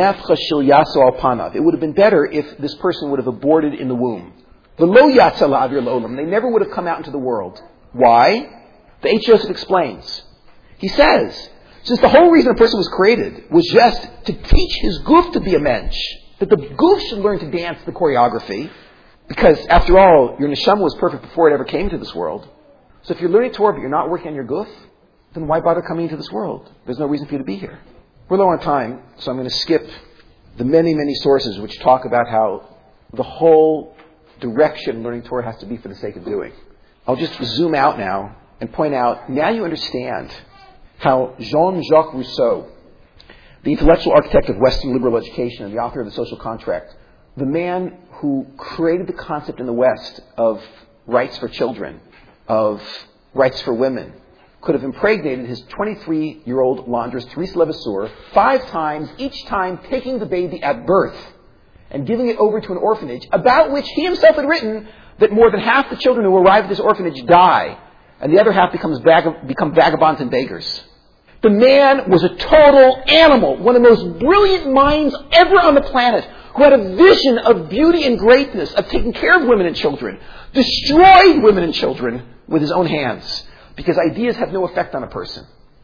would have been better if this person would have aborted in the womb. They never would have come out into the world. Why? The H. Joseph explains. He says, since the whole reason a person was created was just to teach his goof to be a mensch, that the goof should learn to dance the choreography, because after all, your neshama was perfect before it ever came to this world. So if you're learning Torah but you're not working on your goof, then why bother coming into this world? There's no reason for you to be here. We're low on time, so I'm going to skip the many, many sources which talk about how the whole direction in learning Torah has to be for the sake of doing. I'll just zoom out now and point out, now you understand how Jean-Jacques Rousseau, the intellectual architect of Western liberal education and the author of The Social Contract, the man who created the concept in the West of rights for children, of rights for women, could have impregnated his twenty-three-year-old laundress, Therese Levasseur, five times, each time taking the baby at birth and giving it over to an orphanage, about which he himself had written that more than half the children who arrive at this orphanage die, and the other half becomes vag- become vagabonds and beggars. The man was a total animal, one of the most brilliant minds ever on the planet, who had a vision of beauty and greatness, of taking care of women and children, destroyed women and children with his own hands, because ideas have no effect on a person.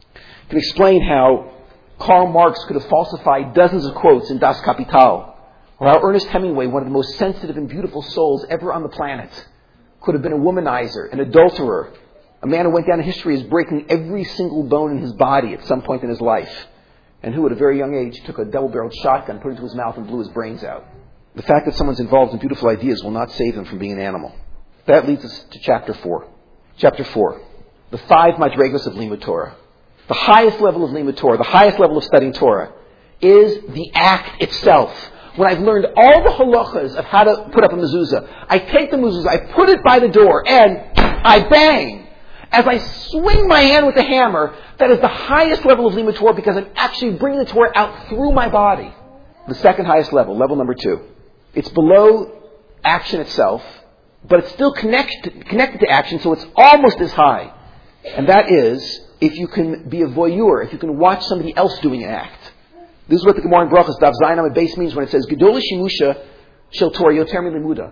I can explain how Karl Marx could have falsified dozens of quotes in Das Kapital, or how Ernest Hemingway, one of the most sensitive and beautiful souls ever on the planet, could have been a womanizer, an adulterer, a man who went down in history as breaking every single bone in his body at some point in his life, and who at a very young age took a double-barreled shotgun, put it into his mouth, and blew his brains out. The fact that someone's involved in beautiful ideas will not save them from being an animal. That leads us to chapter four. Chapter four. The five madregos of Limud Torah. The highest level of Limud Torah, the highest level of studying Torah, is the act itself. When I've learned all the halachas of how to put up a mezuzah, I take the mezuzah, I put it by the door, and I bang. As I swing my hand with the hammer, that is the highest level of Limud Torah, because I'm actually bringing the Torah out through my body. The second highest level, level number two. It's below action itself, but it's still connected, connected to action, so it's almost as high. And that is, if you can be a voyeur, if you can watch somebody else doing an act. This is what the Gemara in Brachos, Daf Zayin Amud Beis, means when it says, Gedol Shimusha Shel Torah Yoter Milimuda.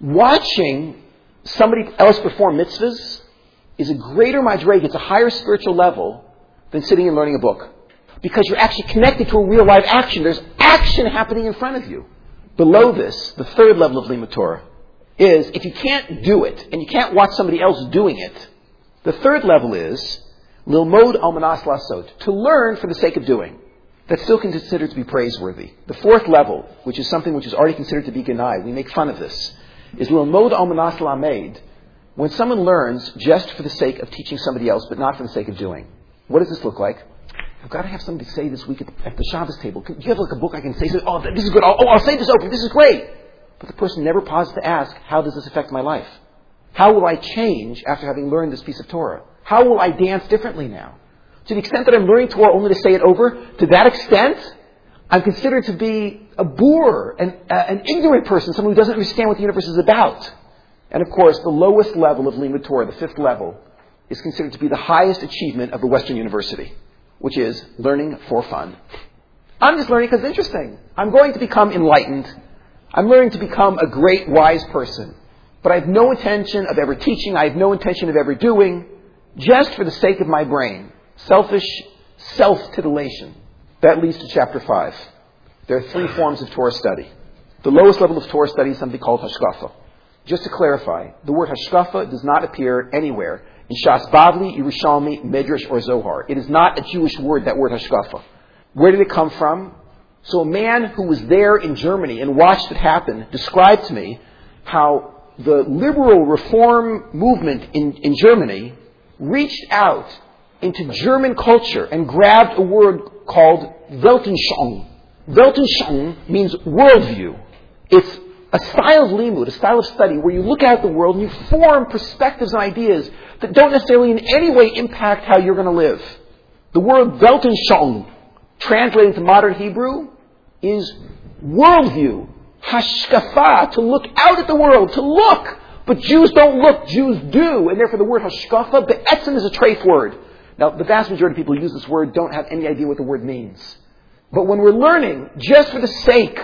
Watching somebody else perform mitzvahs is a greater madreg, it's a higher spiritual level than sitting and learning a book. Because you're actually connected to a real live action. There's action happening in front of you. Below this, the third level of Limud Torah is, if you can't do it, and you can't watch somebody else doing it, the third level is, Lilmod al manas lasot, to learn for the sake of doing. That's still considered to be praiseworthy. The fourth level, which is something which is already considered to be genai, we make fun of this, is Lilmod al manas lamed, when someone learns just for the sake of teaching somebody else, but not for the sake of doing. What does this look like? I've got to have somebody say this week at the, at the Shabbos table, do you have like a book I can say? Oh, this is good. Oh, I'll say this open. This is great. But the person never pauses to ask, how does this affect my life? How will I change after having learned this piece of Torah? How will I dance differently now? To the extent that I'm learning Torah only to say it over, to that extent, I'm considered to be a boor, an, uh, an ignorant person, someone who doesn't understand what the universe is about. And of course, the lowest level of Limud Torah, the fifth level, is considered to be the highest achievement of the Western University, which is learning for fun. I'm just learning because it's interesting. I'm going to become enlightened. I'm learning to become a great, wise person. But I have no intention of ever teaching. I have no intention of ever doing, just for the sake of my brain. Selfish self-titillation. That leads to chapter five. There are three forms of Torah study. The lowest level of Torah study is something called hashkafa. Just to clarify, the word hashkafa does not appear anywhere in Shas Bavli, Yerushalmi, Medrash, or Zohar. It is not a Jewish word, that word hashkafa. Where did it come from? So a man who was there in Germany and watched it happen described to me how the liberal reform movement in, in Germany reached out into German culture and grabbed a word called Weltanschauung. Weltanschauung means worldview. It's a style of limud, a style of study where you look at the world and you form perspectives and ideas that don't necessarily in any way impact how you're going to live. The word Weltanschauung, translated to modern Hebrew, is worldview, hashkafa, to look out at the world, to look. But Jews don't look, Jews do. And therefore the word hashkafa, be'etzem, is a treif word. Now, the vast majority of people who use this word don't have any idea what the word means. But when we're learning, just for the sake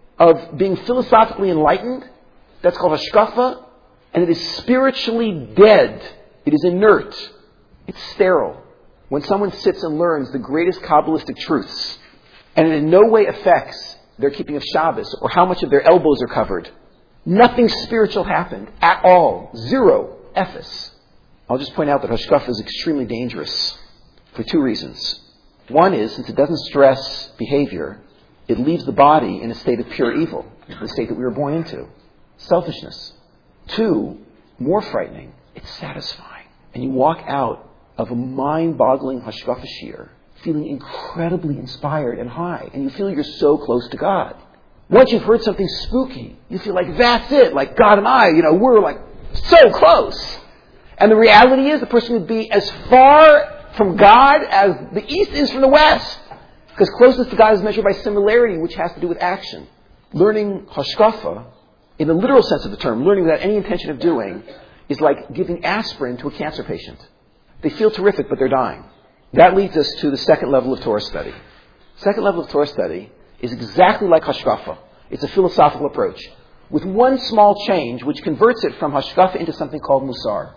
of being philosophically enlightened, that's called hashkafa, and it is spiritually dead. It is inert. It's sterile. When someone sits and learns the greatest Kabbalistic truths, and it in no way affects their keeping of Shabbos or how much of their elbows are covered, nothing spiritual happened at all. Zero. Ephes. I'll just point out that hashkafa is extremely dangerous for two reasons. One is, since it doesn't stress behavior, it leaves the body in a state of pure evil, the state that we were born into. Selfishness. Two, more frightening, it's satisfying. And you walk out of a mind-boggling hashkafa shir feeling incredibly inspired and high, and you feel you're so close to God. Once you've heard something spooky, you feel like that's it, like God and I, you know, we're like so close. And the reality is the person would be as far from God as the East is from the West. Because closeness to God is measured by similarity, which has to do with action. Learning hashkafa, in the literal sense of the term, learning without any intention of doing, is like giving aspirin to a cancer patient. They feel terrific, but they're dying. That leads us to the second level of Torah study. Second level of Torah study is exactly like hashkafa. It's a philosophical approach, with one small change, which converts it from hashkafa into something called musar.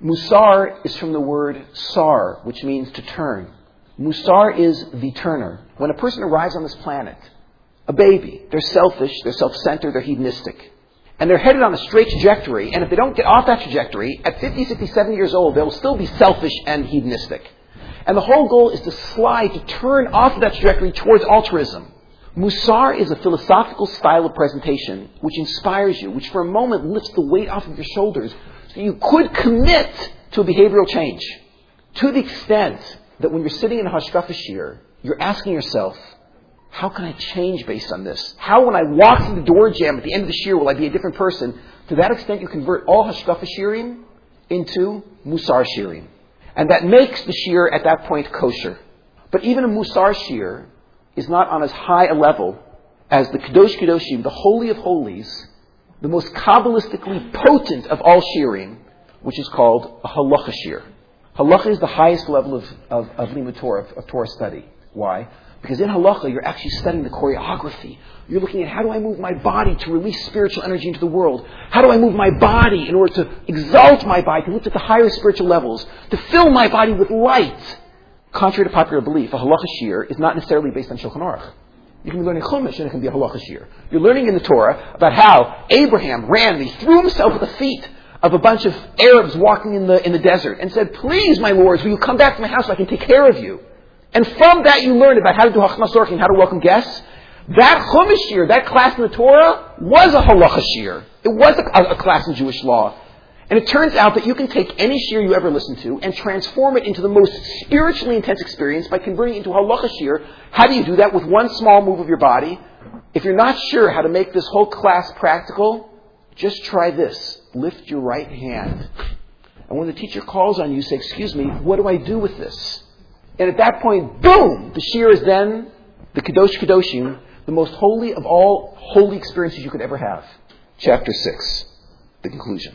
Musar is from the word sar, which means to turn. Musar is the turner. When a person arrives on this planet, a baby, they're selfish, they're self-centered, they're hedonistic. And they're headed on a straight trajectory, and if they don't get off that trajectory, at fifty, sixty, seventy years old, they'll still be selfish and hedonistic. And the whole goal is to slide, to turn off of that trajectory towards altruism. Musar is a philosophical style of presentation which inspires you, which for a moment lifts the weight off of your shoulders so you could commit to a behavioral change. To the extent that when you're sitting in a hashkafa shir, you're asking yourself, how can I change based on this? How, when I walk through the door jam at the end of the shir, will I be a different person? To that extent, you convert all hashkafa shirim into musar shirim. And that makes the shir at that point kosher. But even a musar shir is not on as high a level as the Kadosh Kedoshim, the Holy of Holies, the most Kabbalistically potent of all shirim, which is called a halacha shir. Halacha is the highest level of, of, of limud Torah, of, of Torah study. Why? Because in halacha, you're actually studying the choreography. You're looking at how do I move my body to release spiritual energy into the world? How do I move my body in order to exalt my body, to lift at the higher spiritual levels, to fill my body with light? Contrary to popular belief, a halacha shir is not necessarily based on Shulchan Aruch. You can be learning Chumash and it can be a halacha shir. You're learning in the Torah about how Abraham ran and he threw himself at the feet of a bunch of Arabs walking in the in the desert and said, please, my lords, will you come back to my house so I can take care of you? And from that you learn about how to do hachmas orchim and how to welcome guests. That Chumash shir, that class in the Torah, was a halacha shir. It was a, a class in Jewish law. And it turns out that you can take any shir you ever listen to and transform it into the most spiritually intense experience by converting it into a halacha shir. How do you do that? With one small move of your body. If you're not sure how to make this whole class practical, just try this. Lift your right hand. And when the teacher calls on you, say, excuse me, what do I do with this? And at that point, boom! The shir is then the Kadosh Kedoshim, the most holy of all holy experiences you could ever have. Chapter six, the conclusion.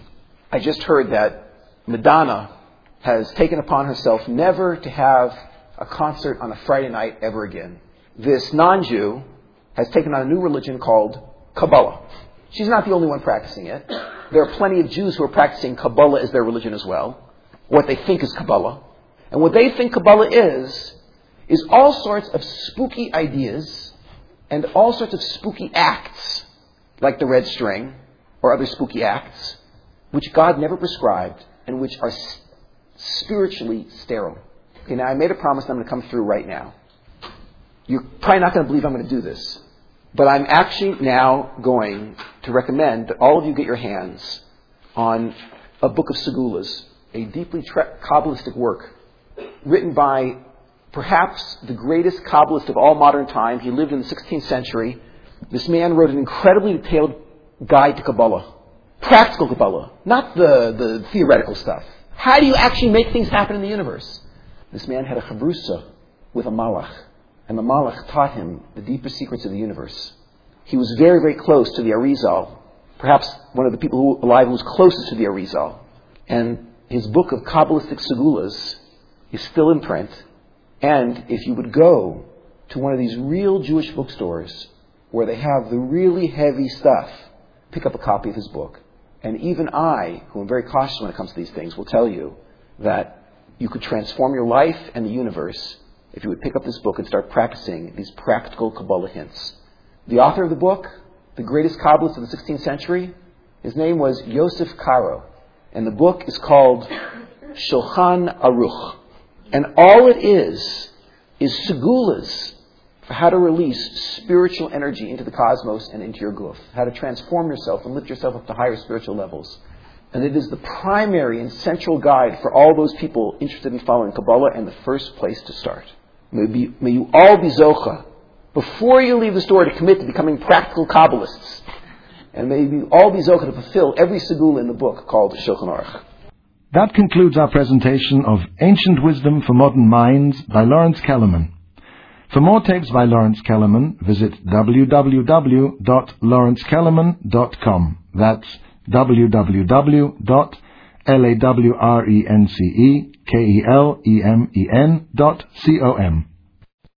I just heard that Madonna has taken upon herself never to have a concert on a Friday night ever again. This non-Jew has taken on a new religion called Kabbalah. She's not the only one practicing it. There are plenty of Jews who are practicing Kabbalah as their religion as well, what they think is Kabbalah. And what they think Kabbalah is, is all sorts of spooky ideas and all sorts of spooky acts, like the red string or other spooky acts, which God never prescribed and which are s- spiritually sterile. Okay, now I made a promise and I'm going to come through right now. You're probably not going to believe I'm going to do this, but I'm actually now going to recommend that all of you get your hands on a book of Segulas, a deeply tra- Kabbalistic work written by perhaps the greatest Kabbalist of all modern time. He lived in the sixteenth century. This man wrote an incredibly detailed guide to Kabbalah. Practical Kabbalah, not the, the theoretical stuff. How do you actually make things happen in the universe? This man had a chavrusa with a malach, and the malach taught him the deeper secrets of the universe. He was very, very close to the Arizal, perhaps one of the people who alive who was closest to the Arizal. And his book of Kabbalistic Segulas is still in print. And if you would go to one of these real Jewish bookstores where they have the really heavy stuff, pick up a copy of his book. And even I, who am very cautious when it comes to these things, will tell you that you could transform your life and the universe if you would pick up this book and start practicing these practical Kabbalah hints. The author of the book, the greatest Kabbalist of the sixteenth century, his name was Yosef Karo. And the book is called Shulchan Aruch. And all it is, is segulas for how to release spiritual energy into the cosmos and into your guf, how to transform yourself and lift yourself up to higher spiritual levels. And it is the primary and central guide for all those people interested in following Kabbalah and the first place to start. May, be, may you all be zocha, before you leave this door, to commit to becoming practical Kabbalists. And may you all be zocha to fulfill every segula in the book called Shulchan Aruch. That concludes our presentation of Ancient Wisdom for Modern Minds by Lawrence Kellerman. For more tapes by Lawrence Kellerman, visit w w w dot lawrence kellerman dot com. That's w w w dot lawrence kellemen dot com.